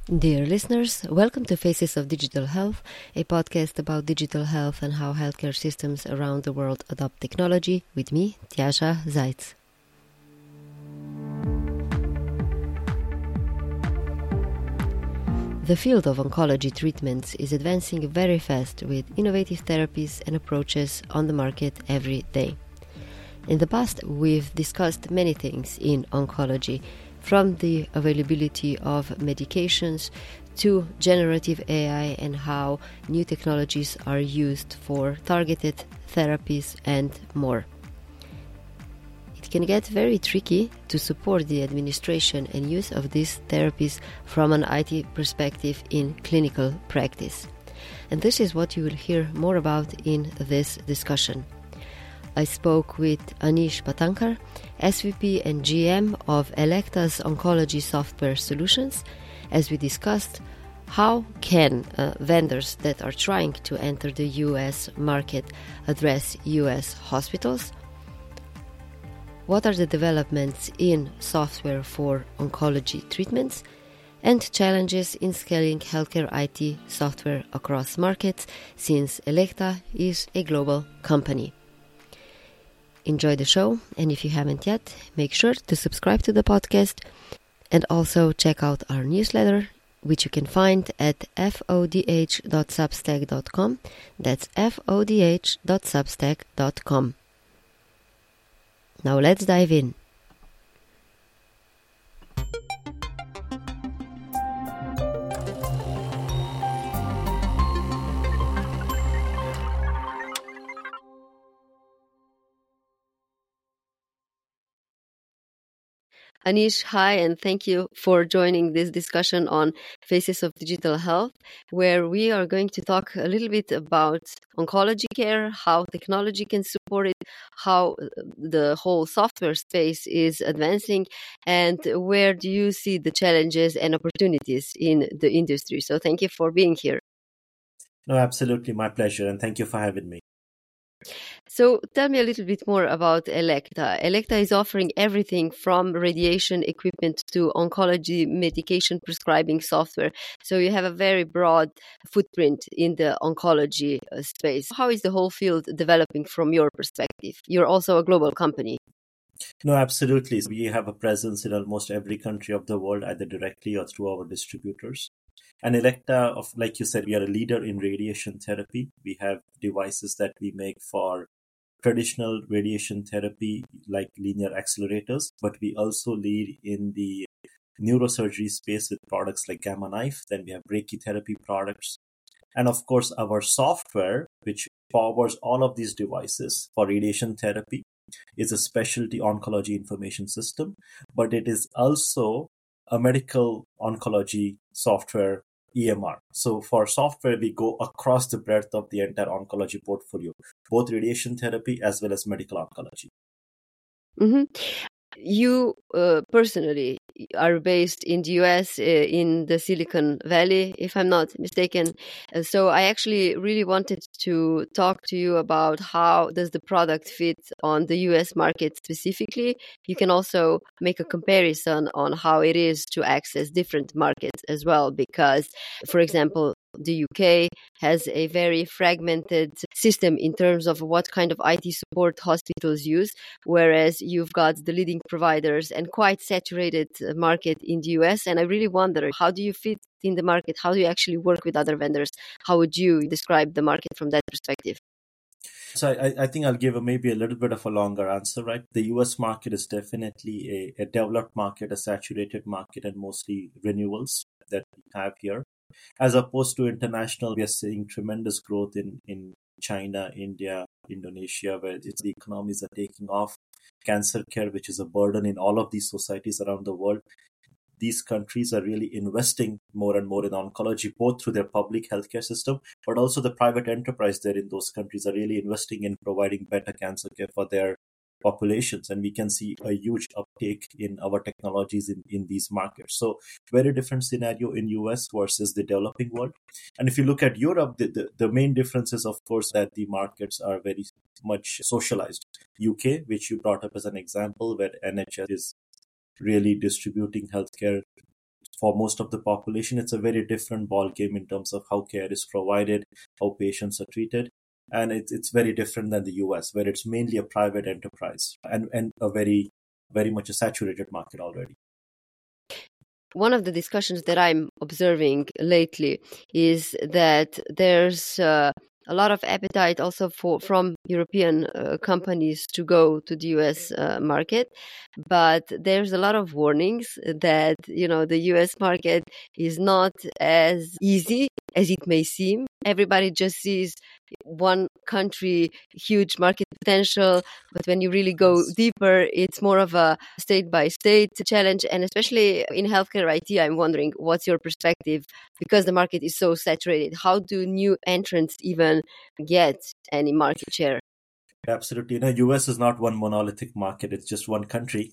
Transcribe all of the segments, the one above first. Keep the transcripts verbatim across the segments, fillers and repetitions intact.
Dear listeners, welcome to Faces of Digital Health, a podcast about digital health and how healthcare systems around the world adopt technology, with me, Tjasa Zajc. The field of oncology treatments is advancing very fast with innovative therapies and approaches on the market every day. In the past, we've discussed many things in oncology, from the availability of medications to generative A I and how new technologies are used for targeted therapies and more. It can get very tricky to support the administration and use of these therapies from an I T perspective in clinical practice. And this is what you will hear more about in this discussion. I spoke with Anish Patankar, S V P and G M of Elekta's Oncology Software Solutions, as we discussed how can uh, vendors that are trying to enter the U S market address U S hospitals, what are the developments in software for oncology treatments, and challenges in scaling healthcare I T software across markets, since Elekta is a global company. Enjoy the show, and if you haven't yet, make sure to subscribe to the podcast and also check out our newsletter, which you can find at fodh dot substack dot com. That's fodh dot substack dot com. Now let's dive in. Anish, hi, and thank you for joining this discussion on Faces of Digital Health, where we are going to talk a little bit about oncology care, how technology can support it, how the whole software space is advancing, and where do you see the challenges and opportunities in the industry. So thank you for being here. No, absolutely. My pleasure. And thank you for having me. So tell me a little bit more about Elekta. Elekta is offering everything from radiation equipment to oncology medication prescribing software. So you have a very broad footprint in the oncology space. How is the whole field developing from your perspective? You're also a global company. No, absolutely. We have a presence in almost every country of the world, either directly or through our distributors. And Elekta, of like you said, we are a leader in radiation therapy. We have devices that we make for traditional radiation therapy, like linear accelerators, but we also lead in the neurosurgery space with products like Gamma Knife. Then we have brachytherapy products. And of course, our software, which powers all of these devices for radiation therapy, is a specialty oncology information system, but it is also a medical oncology software E M R. So for software, we go across the breadth of the entire oncology portfolio, both radiation therapy as well as medical oncology. Mm-hmm. You uh, personally are based in the U S, uh, in the Silicon Valley, if I'm not mistaken. Uh, so I actually really wanted to talk to you about how does the product fit on the U S market specifically. You can also make a comparison on how it is to access different markets as well, because, for example, the U K has a very fragmented system in terms of what kind of I T support hospitals use, whereas you've got the leading providers and quite saturated market in the U S. And I really wonder, how do you fit in the market? How do you actually work with other vendors? How would you describe the market from that perspective? So I, I think I'll give a, maybe a little bit of a longer answer, right? The U S market is definitely a, a developed market, a saturated market, and mostly renewals that we have here. As opposed to international, we are seeing tremendous growth in, in China, India, Indonesia, where it's, the economies are taking off. Cancer care, which is a burden in all of these societies around the world. These countries are really investing more and more in oncology, both through their public healthcare system, but also the private enterprise there in those countries are really investing in providing better cancer care for their populations. And we can see a huge uptake in our technologies in, in these markets. So very different scenario in U S versus the developing world. And if you look at Europe, the, the, the main difference is, of course, that the markets are very much socialized. U K, which you brought up as an example, where N H S is really distributing healthcare for most of the population, it's a very different ball game in terms of how care is provided, how patients are treated. And it's, it's very different than the U S, where it's mainly a private enterprise and, and a very, very much a saturated market already. One of the discussions that I'm observing lately is that there's uh, a lot of appetite also for from European uh, companies to go to the U S uh, market, but there's a lot of warnings that, you know, the U S market is not as easy as it may seem. Everybody just sees one country, huge market potential, but when you really go deeper, it's more of a state-by-state challenge. And especially in healthcare I T, I'm wondering, what's your perspective? Because the market is so saturated, how do new entrants even get any market share? Absolutely. You know, U S is not one monolithic market. It's just one country.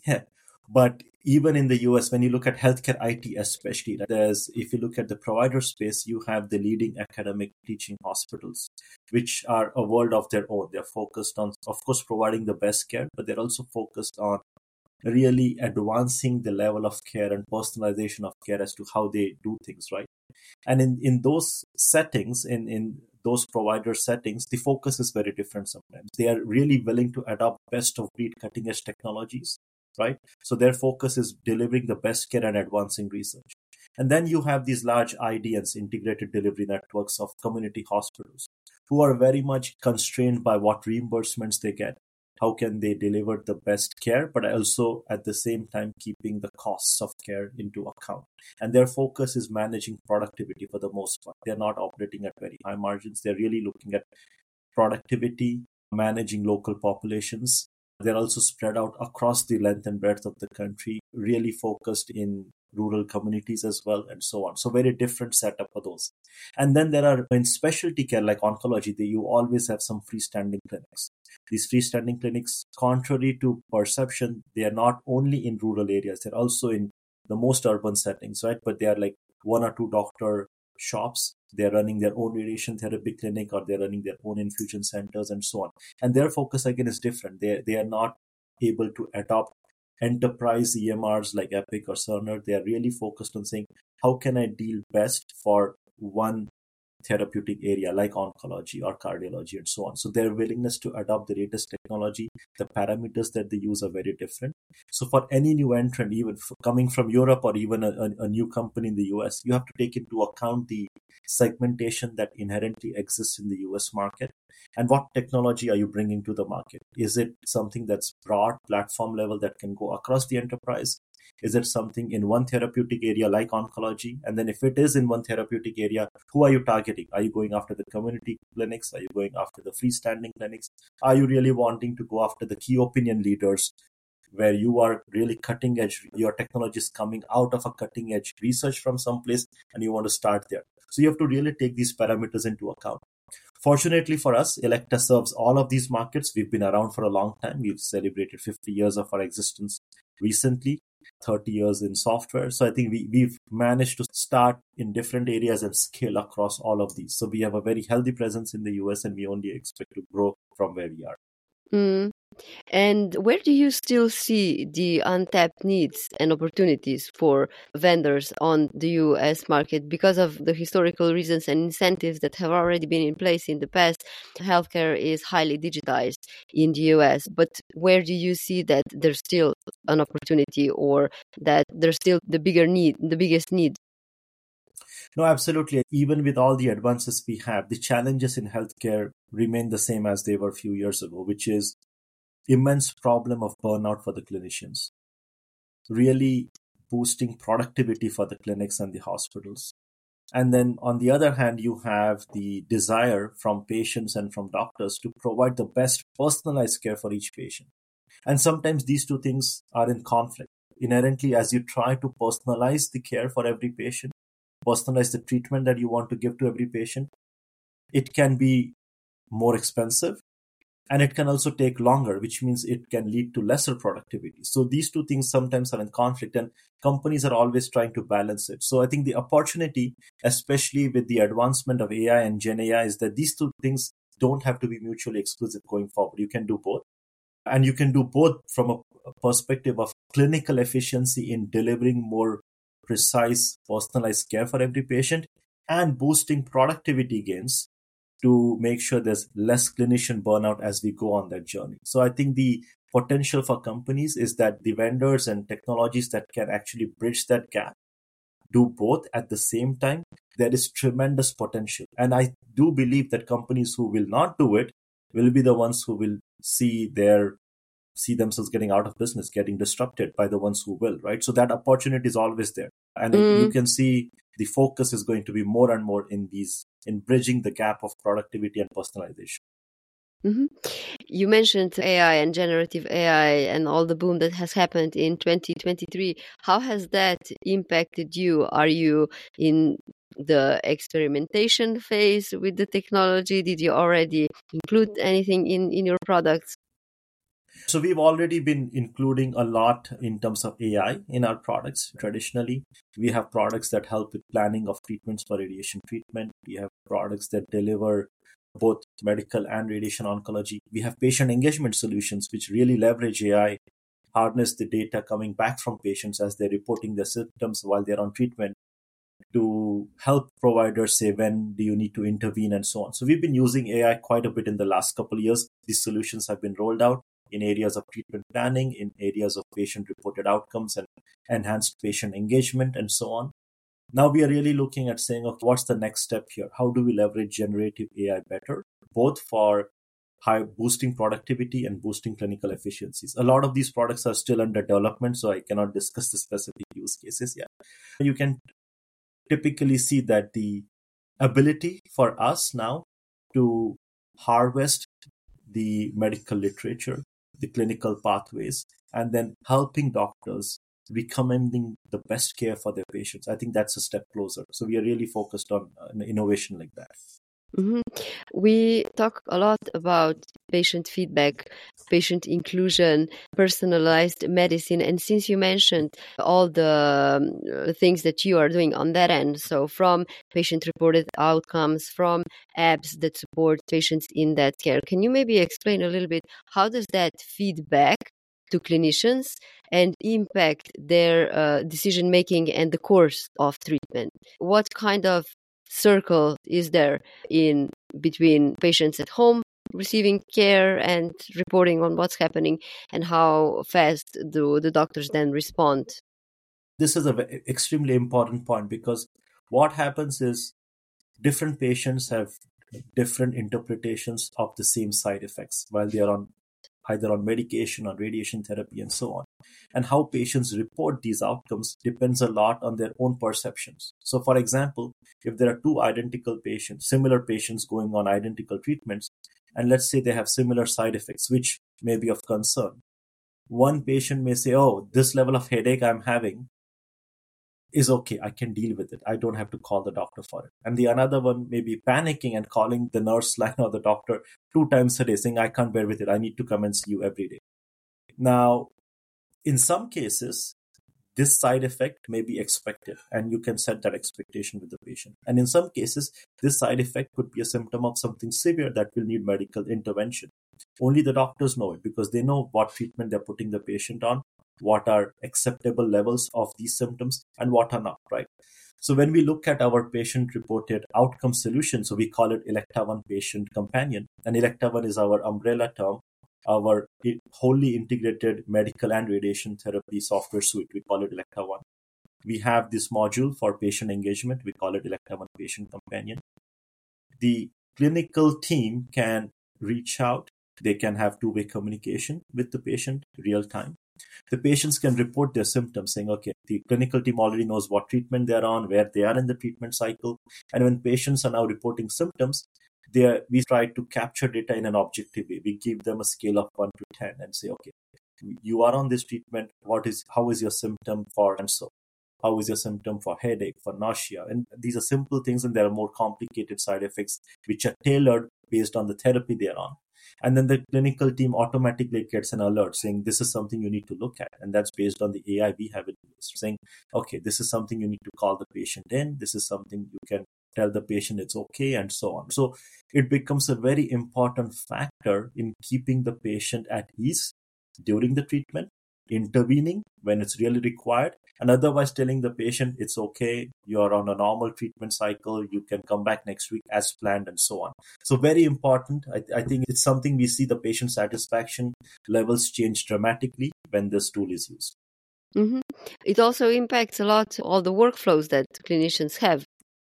But even in the U S, when you look at healthcare I T especially, there's, if you look at the provider space, you have the leading academic teaching hospitals, which are a world of their own. They're focused on, of course, providing the best care, but they're also focused on really advancing the level of care and personalization of care as to how they do things, right? And in, in those settings, in, in those provider settings, the focus is very different sometimes. They are really willing to adopt best of breed cutting edge technologies, right? So their focus is delivering the best care and advancing research. And then you have these large I D Ns, integrated delivery networks of community hospitals, who are very much constrained by what reimbursements they get. How can they deliver the best care, but also at the same time keeping the costs of care into account? And their focus is managing productivity for the most part. They're not operating at very high margins. They're really looking at productivity, managing local populations. They're also spread out across the length and breadth of the country, really focused in rural communities as well, and so on. So very different setup for those. And then there are, in specialty care like oncology, they, you always have some freestanding clinics. These freestanding clinics, contrary to perception, they are not only in rural areas, they're also in the most urban settings, right? But they are like one or two doctor shops. They're running their own radiation therapy clinic, or they're running their own infusion centers, and so on. And their focus again is different. They they are not able to adopt enterprise E M Rs like Epic or Cerner. They are really focused on saying, how can I deal best for one therapeutic area like oncology or cardiology and so on. So their willingness to adopt the latest technology, the parameters that they use are very different. So for any new entrant, even coming from Europe or even a, a, a new company in the U S, you have to take into account the segmentation that inherently exists in the U S market. And what technology are you bringing to the market? Is it something that's broad platform level that can go across the enterprise? Is it something in one therapeutic area like oncology? And then if it is in one therapeutic area, who are you targeting? Are you going after the community clinics? Are you going after the freestanding clinics? Are you really wanting to go after the key opinion leaders where you are really cutting edge? Your technology is coming out of a cutting edge research from someplace and you want to start there. So you have to really take these parameters into account. Fortunately for us, Elekta serves all of these markets. We've been around for a long time. We've celebrated fifty years of our existence recently, thirty years in software. So I think we, we've managed to start in different areas and scale across all of these. So we have a very healthy presence in the U S and we only expect to grow from where we are. Mm. And where do you still see the untapped needs and opportunities for vendors on the U S market because of the historical reasons and incentives that have already been in place in the past? Healthcare is highly digitized in the U S, but where do you see that there's still an opportunity or that there's still the bigger need, the biggest need? No, absolutely. Even with all the advances we have, the challenges in healthcare remain the same as they were a few years ago, which is immense problem of burnout for the clinicians, really boosting productivity for the clinics and the hospitals. And then on the other hand, you have the desire from patients and from doctors to provide the best personalized care for each patient. And sometimes these two things are in conflict. Inherently, as you try to personalize the care for every patient, personalize the treatment that you want to give to every patient, it can be more expensive. And it can also take longer, which means it can lead to lesser productivity. So these two things sometimes are in conflict and companies are always trying to balance it. So I think the opportunity, especially with the advancement of A I and Gen A I, is that these two things don't have to be mutually exclusive going forward. You can do both. And you can do both from a perspective of clinical efficiency in delivering more precise, personalized care for every patient and boosting productivity gains to make sure there's less clinician burnout as we go on that journey. So I think the potential for companies is that the vendors and technologies that can actually bridge that gap do both at the same time. There is tremendous potential. And I do believe that companies who will not do it will be the ones who will see their see themselves getting out of business, getting disrupted by the ones who will, right? So that opportunity is always there. And mm. you can see the focus is going to be more and more in these, in bridging the gap of productivity and personalization. Mm-hmm. You mentioned A I and generative A I and all the boom that has happened in twenty twenty-three. How has that impacted you? Are you in the experimentation phase with the technology? Did you already include anything in, in your products? So we've already been including a lot in terms of A I in our products. Traditionally, we have products that help with planning of treatments for radiation treatment. We have products that deliver both medical and radiation oncology. We have patient engagement solutions, which really leverage A I, harness the data coming back from patients as they're reporting their symptoms while they're on treatment to help providers say, when do you need to intervene and so on. So we've been using A I quite a bit in the last couple of years. These solutions have been rolled out in areas of treatment planning, in areas of patient-reported outcomes and enhanced patient engagement and so on. Now we are really looking at saying, okay, what's the next step here? How do we leverage generative A I better, both for high boosting productivity and boosting clinical efficiencies? A lot of these products are still under development, so I cannot discuss the specific use cases yet. You can typically see that the ability for us now to harvest the medical literature, the clinical pathways, and then helping doctors recommending the best care for their patients. I think that's a step closer. So we are really focused on uh, innovation like that. Mm-hmm. We talk a lot about patient feedback, patient inclusion, personalized medicine. And since you mentioned all the um, things that you are doing on that end, so from patient-reported outcomes, from apps that support patients in that care, can you maybe explain a little bit how does that feedback to clinicians and impact their uh, decision-making and the course of treatment? What kind of circle is there in between patients at home receiving care and reporting on what's happening, and how fast do the doctors then respond? This is an extremely important point, because what happens is different patients have different interpretations of the same side effects while they are on either on medication or radiation therapy and so on. And how patients report these outcomes depends a lot on their own perceptions. So for example, if there are two identical patients, similar patients going on identical treatments, and let's say they have similar side effects, which may be of concern, one patient may say, oh, this level of headache I'm having is okay, I can deal with it. I don't have to call the doctor for it. And the another one may be panicking and calling the nurse line or the doctor two times a day saying, I can't bear with it. I need to come and see you every day. Now, in some cases, this side effect may be expected and you can set that expectation with the patient. And in some cases, this side effect could be a symptom of something severe that will need medical intervention. Only the doctors know it because they know what treatment they're putting the patient on, what are acceptable levels of these symptoms and what are not, right? So when we look at our patient-reported outcome solution, so we call it Elekta One Patient Companion, and Elekta One is our umbrella term, our wholly integrated medical and radiation therapy software suite. We call it Elekta One. We have this module for patient engagement. We call it Elekta One Patient Companion. The clinical team can reach out. They can have two-way communication with the patient real time. The patients can report their symptoms saying, okay, the clinical team already knows what treatment they're on, where they are in the treatment cycle. And when patients are now reporting symptoms, they are, we try to capture data in an objective way. We give them a scale of one to ten and say, okay, you are on this treatment. What is, how is your symptom for cancer? How is your symptom for headache, for nausea? And these are simple things, and there are more complicated side effects which are tailored based on the therapy they're on. And then the clinical team automatically gets an alert saying, this is something you need to look at. And that's based on the A I we have in place, saying, okay, this is something you need to call the patient in. This is something you can tell the patient it's okay, and so on. So it becomes a very important factor in keeping the patient at ease during the treatment, intervening when it's really required, and otherwise telling the patient it's okay, you're on a normal treatment cycle, you can come back next week as planned, and so on. So very important. I, I think it's something we see the patient satisfaction levels change dramatically when this tool is used. Mm-hmm. It also impacts a lot all the workflows that clinicians have.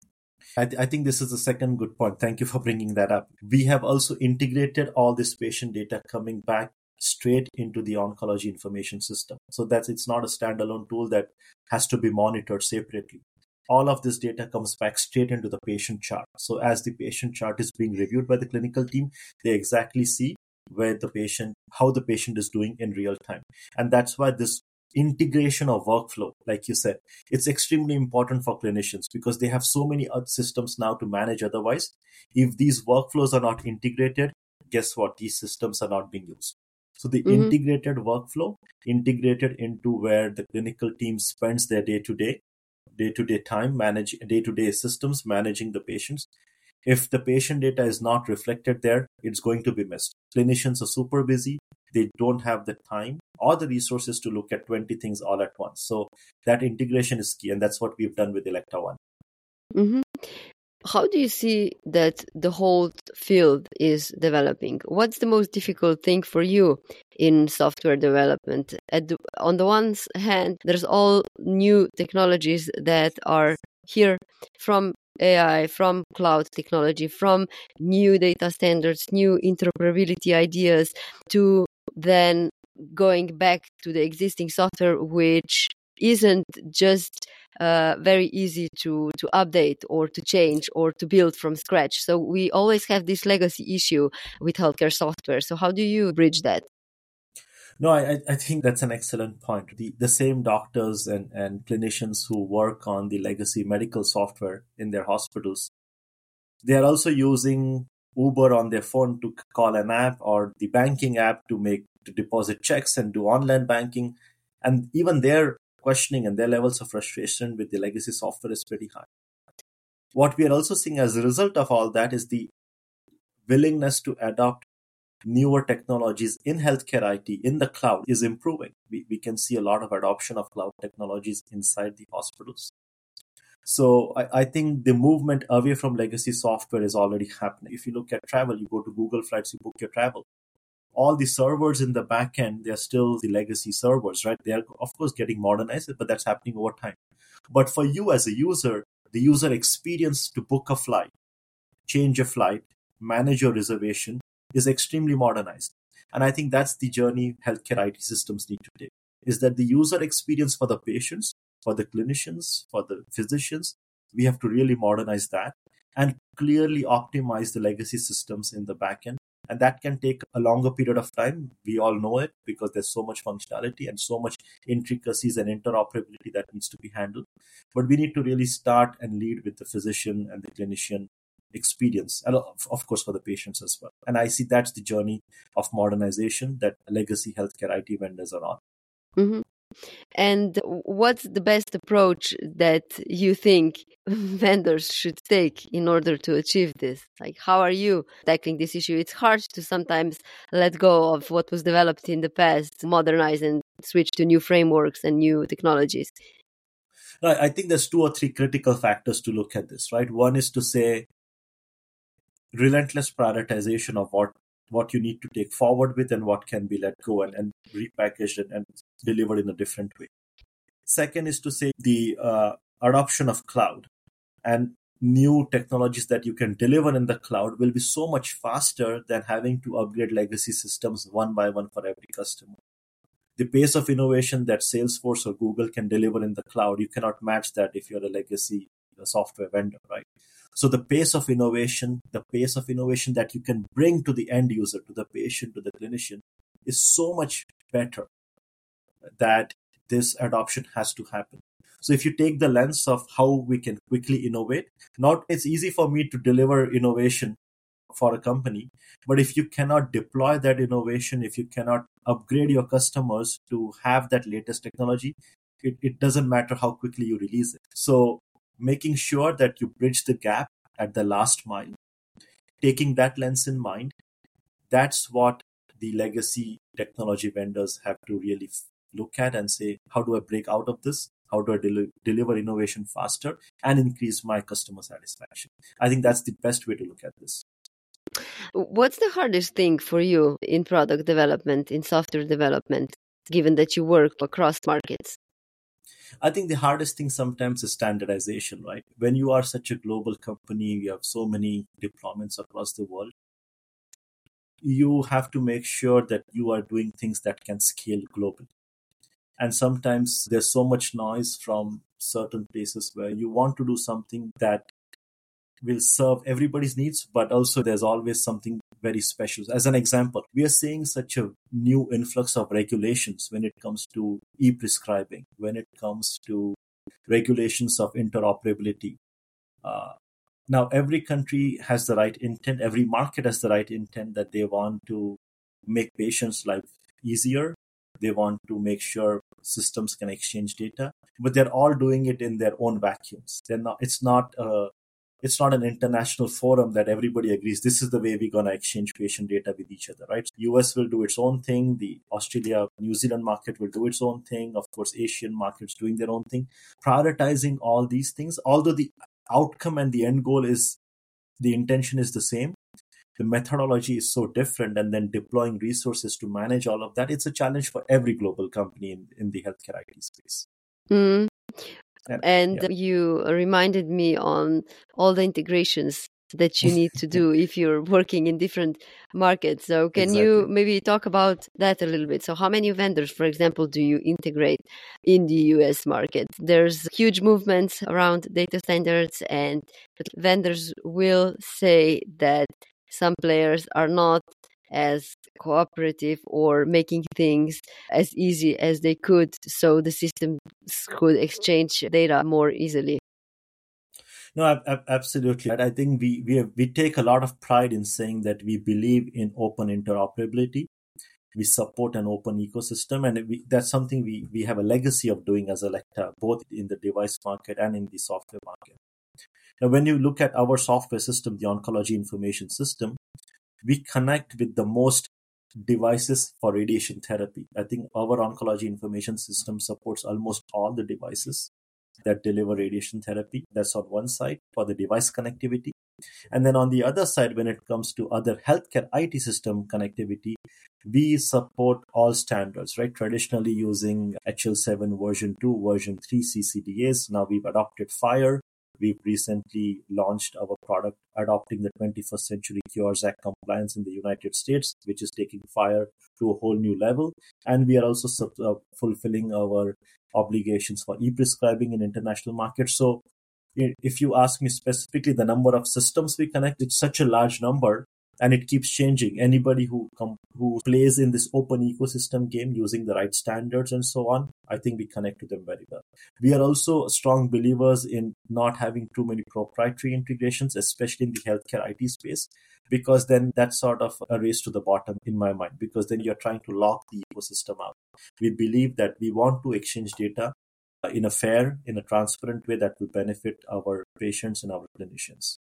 I, th- I think this is the second good point. Thank you for bringing that up. We have also integrated all this patient data coming back straight into the oncology information system. So that it's not a standalone tool that has to be monitored separately. All of this data comes back straight into the patient chart. So as the patient chart is being reviewed by the clinical team, they exactly see where the patient, how the patient is doing in real time. And that's why this integration of workflow, like you said, it's extremely important for clinicians because they have so many other systems now to manage otherwise. If these workflows are not integrated, guess what? These systems are not being used. So the mm-hmm. integrated workflow, integrated into where the clinical team spends their day-to-day, day-to-day time, manage day-to-day systems, managing the patients. If the patient data is not reflected there, it's going to be missed. Clinicians are super busy. They don't have the time or the resources to look at twenty things all at once. So that integration is key, and that's what we've done with Elekta ONE. Mm-hmm. How do you see that the whole field is developing? What's the most difficult thing for you in software development? At the, on the one hand, there's all new technologies that are here from A I, from cloud technology, from new data standards, new interoperability ideas, to then going back to the existing software, which isn't just uh, very easy to, to update or to change or to build from scratch. So we always have this legacy issue with healthcare software. So how do you bridge that? No, I, I think that's an excellent point. The, the same doctors and, and clinicians who work on the legacy medical software in their hospitals, they are also using Uber on their phone to call an app or the banking app to make to deposit checks and do online banking. And even their questioning and their levels of frustration with the legacy software is pretty high. What we are also seeing as a result of all that is the willingness to adopt newer technologies in healthcare I T in the cloud is improving. We, we can see a lot of adoption of cloud technologies inside the hospitals. So I, I think the movement away from legacy software is already happening. If you look at travel, you go to Google Flights, you book your travel. All the servers in the back end, they're still the legacy servers, right? They are, of course, getting modernized, but that's happening over time. But for you as a user, the user experience to book a flight, change a flight, manage your reservation is extremely modernized. And I think that's the journey healthcare I T systems need to take, is that the user experience for the patients, for the clinicians, for the physicians, we have to really modernize that and clearly optimize the legacy systems in the back end. And that can take a longer period of time. We all know it because there's so much functionality and so much intricacies and interoperability that needs to be handled. But we need to really start and lead with the physician and the clinician experience, and of course for the patients as well. And I see that's the journey of modernization that legacy healthcare I T vendors are on. Mm-hmm. And what's the best approach that you think vendors should take in order to achieve this? Like, how are you tackling this issue? It's hard to sometimes let go of what was developed in the past, modernize and switch to new frameworks and new technologies. I think there's two or three critical factors to look at this, right? One is to say relentless prioritization of what what you need to take forward with and what can be let go and, and repackaged and, and delivered in a different way. Second is to say the uh, adoption of cloud and new technologies that you can deliver in the cloud will be so much faster than having to upgrade legacy systems one by one for every customer. The pace of innovation that Salesforce or Google can deliver in the cloud, you cannot match that if you're a legacy software vendor, right? So the pace of innovation, the pace of innovation that you can bring to the end user, to the patient, to the clinician is so much better that this adoption has to happen. So if you take the lens of how we can quickly innovate, not it's easy for me to deliver innovation for a company, but if you cannot deploy that innovation, if you cannot upgrade your customers to have that latest technology, it, it doesn't matter how quickly you release it. So making sure that you bridge the gap at the last mile, taking that lens in mind, that's what the legacy technology vendors have to really look at and say, how do I break out of this? How do I del- deliver innovation faster and increase my customer satisfaction? I think that's the best way to look at this. What's the hardest thing for you in product development, in software development, given that you work across markets? I think the hardest thing sometimes is standardization, right? When you are such a global company, you have so many deployments across the world, you have to make sure that you are doing things that can scale globally. And sometimes there's so much noise from certain places where you want to do something that will serve everybody's needs, but also there's always something very special. As an example, we are seeing such a new influx of regulations when it comes to e-prescribing, when it comes to regulations of interoperability. Uh, now, every country has the right intent, every market has the right intent that they want to make patients' life easier. They want to make sure systems can exchange data, but they're all doing it in their own vacuums. They're not. It's not a It's not an international forum that everybody agrees this is the way we're going to exchange patient data with each other, right? U S will do its own thing. The Australia, New Zealand market will do its own thing. Of course, Asian markets doing their own thing. Prioritizing all these things, although the outcome and the end goal is, the intention is the same, the methodology is so different, and then deploying resources to manage all of that, it's a challenge for every global company in, in the healthcare I T space. Mm. And, and yeah. you reminded me on all the integrations that you need to do if you're working in different markets. So can Exactly. you maybe talk about that a little bit? So how many vendors, for example, do you integrate in the U S market? There's huge movements around data standards, and vendors will say that some players are not as cooperative or making things as easy as they could, so the systems could exchange data more easily. No, absolutely. I think we we have, we take a lot of pride in saying that we believe in open interoperability. We support an open ecosystem, and we, that's something we, we have a legacy of doing as Elekta, both in the device market and in the software market. Now, when you look at our software system, the Oncology Information System, we connect with the most devices for radiation therapy. I think our Oncology Information System supports almost all the devices that deliver radiation therapy. That's on one side for the device connectivity. And then on the other side, when it comes to other healthcare I T system connectivity, we support all standards, right? Traditionally using H L seven version two, version three C C D As. Now we've adopted FHIR. We've recently launched our product adopting the twenty-first Century Cures Act compliance in the United States, which is taking FHIR to a whole new level. And we are also sub- uh, fulfilling our obligations for e-prescribing in international markets. So if you ask me specifically the number of systems we connect, it's such a large number, and it keeps changing. Anybody who com- who plays in this open ecosystem game using the right standards and so on, I think we connect to them very well. We are also strong believers in not having too many proprietary integrations, especially in the healthcare I T space, because then that's sort of a race to the bottom in my mind, because then you're trying to lock the ecosystem out. We believe that we want to exchange data in a fair, in a transparent way that will benefit our patients and our clinicians.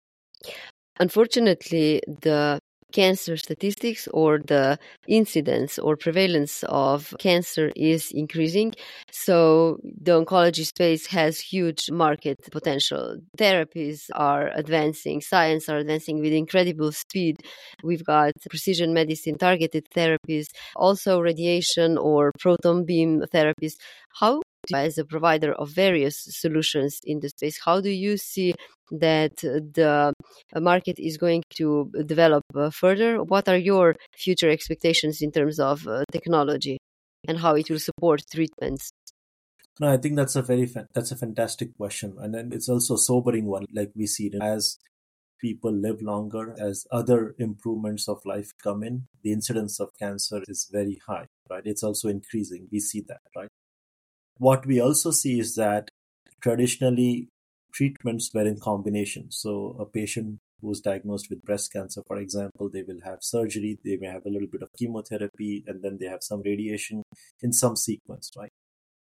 Unfortunately, the cancer statistics or the incidence or prevalence of cancer is increasing. So the oncology space has huge market potential. Therapies are advancing, science are advancing with incredible speed. We've got precision medicine, targeted therapies, also radiation or proton beam therapies. How, as a provider of various solutions in the space, how do you see that the market is going to develop uh, further? What are your future expectations in terms of uh, technology and how it will support treatments? No, I think that's a very fa- that's a fantastic question, and then it's also a sobering one. Like we see it as people live longer, as other improvements of life come in, the incidence of cancer is very high, right? It's also increasing. We see that, right? What we also see is that traditionally treatments were in combination. So a patient who's diagnosed with breast cancer, for example, they will have surgery, they may have a little bit of chemotherapy, and then they have some radiation in some sequence, right?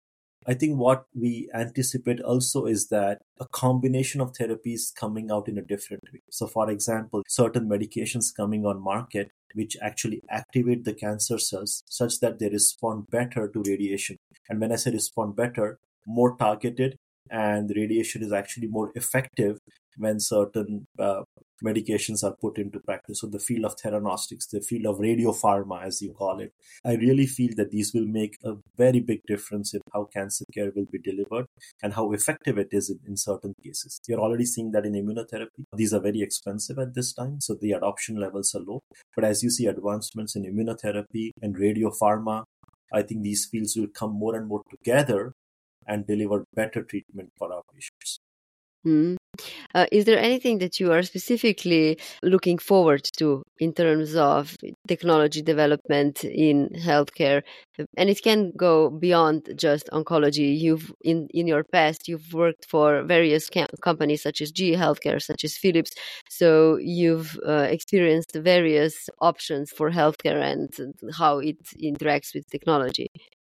I think what we anticipate also is that a combination of therapies coming out in a different way. So for example, certain medications coming on market which actually activate the cancer cells such that they respond better to radiation. And when I say respond better, more targeted, and the radiation is actually more effective when certain uh, medications are put into practice. So the field of theranostics, the field of radiopharma, as you call it, I really feel that these will make a very big difference in how cancer care will be delivered and how effective it is in, in certain cases. You're already seeing that in immunotherapy. These are very expensive at this time, so the adoption levels are low. But as you see advancements in immunotherapy and radiopharma, I think these fields will come more and more together and deliver better treatment for our patients. Mm. Uh, is there anything that you are specifically looking forward to in terms of technology development in healthcare? And it can go beyond just oncology. You've in, in your past, you've worked for various ca- companies such as G E Healthcare, such as Philips. So you've uh, experienced various options for healthcare and how it interacts with technology.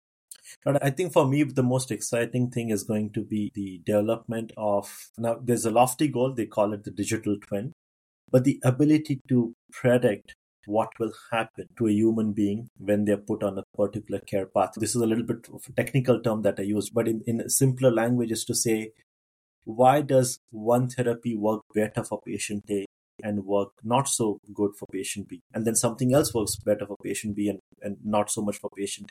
But I think for me, the most exciting thing is going to be the development of, now there's a lofty goal, they call it the digital twin, but the ability to predict what will happen to a human being when they're put on a particular care path. This is a little bit of a technical term that I use, but in, in simpler language is to say, why does one therapy work better for patient A and work not so good for patient B? And then something else works better for patient B and, and not so much for patient A.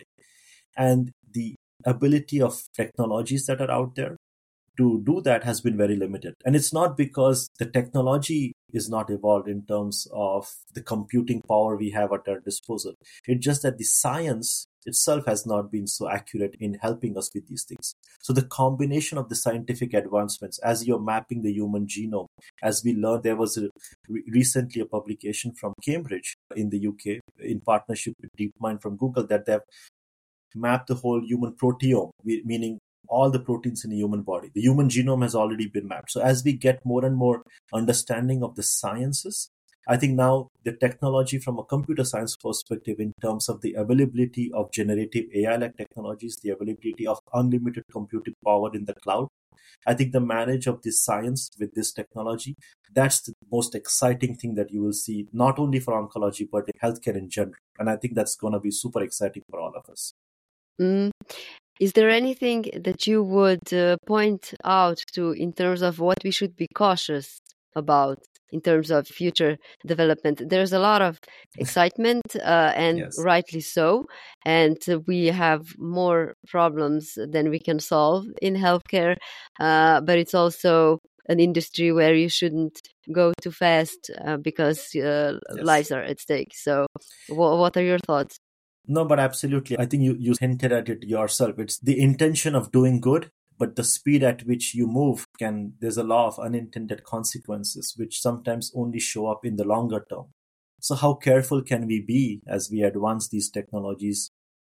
And the ability of technologies that are out there to do that has been very limited. And it's not because the technology is not evolved in terms of the computing power we have at our disposal. It's just that the science itself has not been so accurate in helping us with these things. So the combination of the scientific advancements, as you're mapping the human genome, as we learned, there was a, re- recently a publication from Cambridge in the U K in partnership with DeepMind from Google that they've map the whole human proteome, meaning all the proteins in the human body. The human genome has already been mapped. So as we get more and more understanding of the sciences, I think now the technology from a computer science perspective in terms of the availability of generative A I-like technologies, the availability of unlimited computing power in the cloud, I think the marriage of this science with this technology, that's the most exciting thing that you will see, not only for oncology, but in healthcare in general. And I think that's going to be super exciting for all of us. Mm. Is there anything that you would uh, point out to in terms of what we should be cautious about in terms of future development? There's a lot of excitement, uh, and Yes. rightly so. And uh, we have more problems than we can solve in healthcare. Uh, but it's also an industry where you shouldn't go too fast uh, because uh, Yes. lives are at stake. So, w- what are your thoughts? No, but absolutely. I think you, you hinted at it yourself. It's the intention of doing good, but the speed at which you move can, there's a law of unintended consequences, which sometimes only show up in the longer term. So how careful can we be as we advance these technologies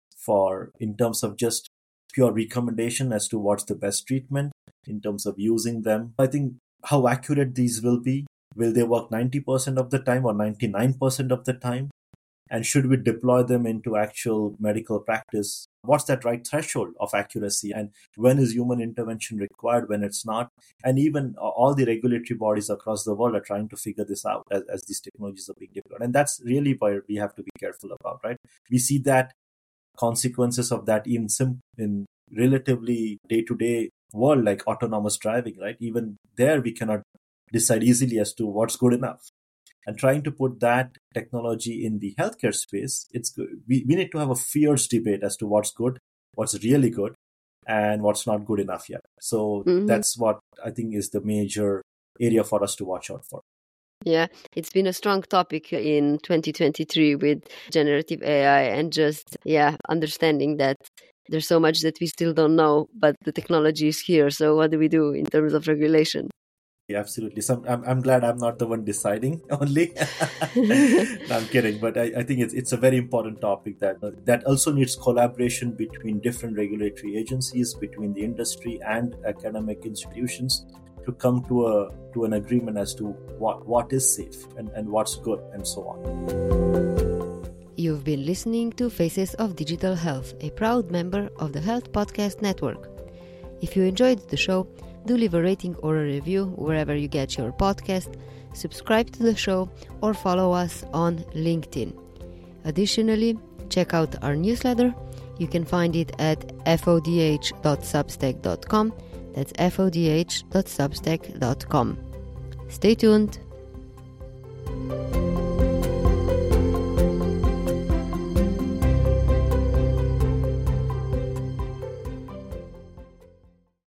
for, in terms of just pure recommendation as to what's the best treatment, in terms of using them? I think how accurate these will be. Will they work ninety percent of the time or ninety-nine percent of the time? And should we deploy them into actual medical practice? What's that right threshold of accuracy? And when is human intervention required, when it's not? And even all the regulatory bodies across the world are trying to figure this out as, as these technologies are being deployed. And that's really where we have to be careful about, right? We see that consequences of that in, sim- in relatively day-to-day world, like autonomous driving, right? Even there, we cannot decide easily as to what's good enough. And trying to put that technology in the healthcare space, it's good. We, we need to have a fierce debate as to what's good, what's really good, and what's not good enough yet. So mm-hmm. that's what I think is the major area for us to watch out for. Yeah, it's been a strong topic in twenty twenty-three with generative A I and just, yeah, understanding that there's so much that we still don't know, but the technology is here. So what do we do in terms of regulation? Yeah, absolutely. So I'm I'm glad I'm not the one deciding only. No, I'm kidding, but I, I think it's it's a very important topic that uh, that also needs collaboration between different regulatory agencies, between the industry and academic institutions to come to a to an agreement as to what, what is safe and, and what's good and so on. You've been listening to Faces of Digital Health, a proud member of the Health Podcast Network. If you enjoyed the show, do leave a rating or a review wherever you get your podcast, subscribe to the show, or follow us on LinkedIn. Additionally, check out our newsletter. You can find it at fodh dot substack dot com. That's fodh dot substack dot com. Stay tuned.